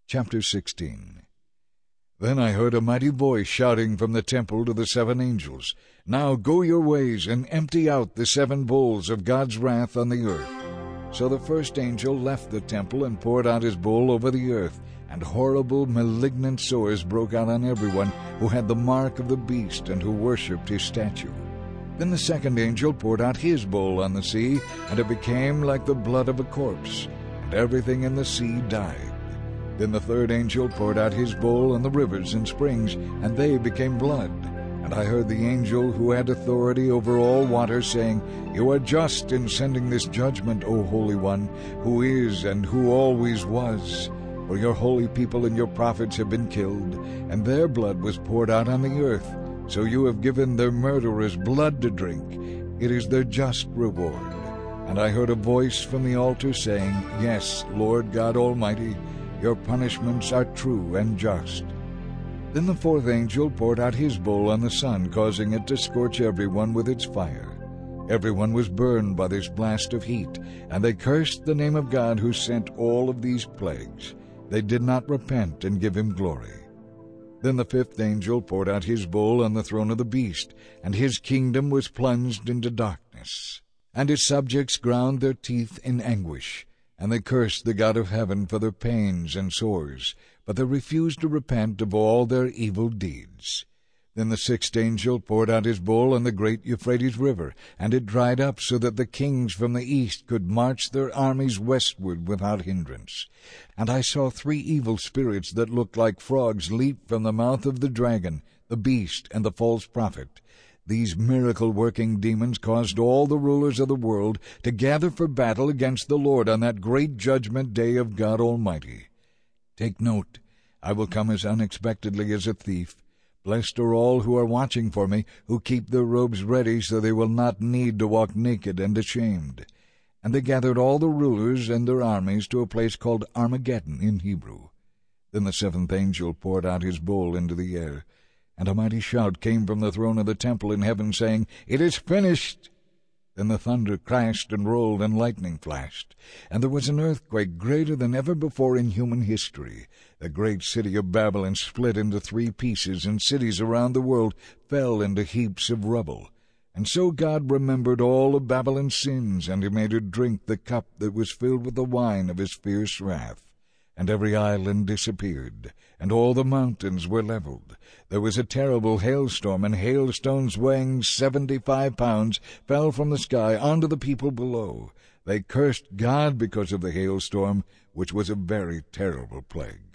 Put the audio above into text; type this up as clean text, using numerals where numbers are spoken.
Chapter 16. Then I heard a mighty voice shouting from the temple to the 7 angels, "Now go your ways, and empty out the 7 bowls of God's wrath on the earth." So the first angel left the temple and poured out his bowl over the earth, and horrible malignant sores broke out on everyone who had the mark of the beast and who worshipped his statue. Then the second angel poured out his bowl on the sea, and it became like the blood of a corpse, and everything in the sea died. Then the third angel poured out his bowl on the rivers and springs, and they became blood. And I heard the angel who had authority over all water saying, "You are just in sending this judgment, O Holy One, who is and who always was. For your holy people and your prophets have been killed, and their blood was poured out on the earth. So you have given their murderers blood to drink. It is their just reward." And I heard a voice from the altar saying, "Yes, Lord God Almighty, your punishments are true and just." Then the fourth angel poured out his bowl on the sun, causing it to scorch everyone with its fire. Everyone was burned by this blast of heat, and they cursed the name of God who sent all of these plagues. They did not repent and give him glory. Then the fifth angel poured out his bowl on the throne of the beast, and his kingdom was plunged into darkness. And his subjects ground their teeth in anguish, and they cursed the God of heaven for their pains and sores, but they refused to repent of all their evil deeds. Then the sixth angel poured out his bowl on the great Euphrates River, and it dried up so that the kings from the east could march their armies westward without hindrance. And I saw 3 evil spirits that looked like frogs leap from the mouth of the dragon, the beast, and the false prophet. These miracle-working demons caused all the rulers of the world to gather for battle against the Lord on that great judgment day of God Almighty. Take note, I will come as unexpectedly as a thief. Blessed are all who are watching for me, who keep their robes ready so they will not need to walk naked and ashamed. And they gathered all the rulers and their armies to a place called Armageddon in Hebrew. Then the 7th angel poured out his bowl into the air, and a mighty shout came from the throne of the temple in heaven, saying, "It is finished!" Then the thunder crashed and rolled, and lightning flashed, and there was an earthquake greater than ever before in human history. The great city of Babylon split into 3 pieces, and cities around the world fell into heaps of rubble. And so God remembered all of Babylon's sins, and he made her drink the cup that was filled with the wine of his fierce wrath. And every island disappeared, and all the mountains were leveled. There was a terrible hailstorm, and hailstones weighing 75 pounds fell from the sky onto the people below. They cursed God because of the hailstorm, which was a very terrible plague.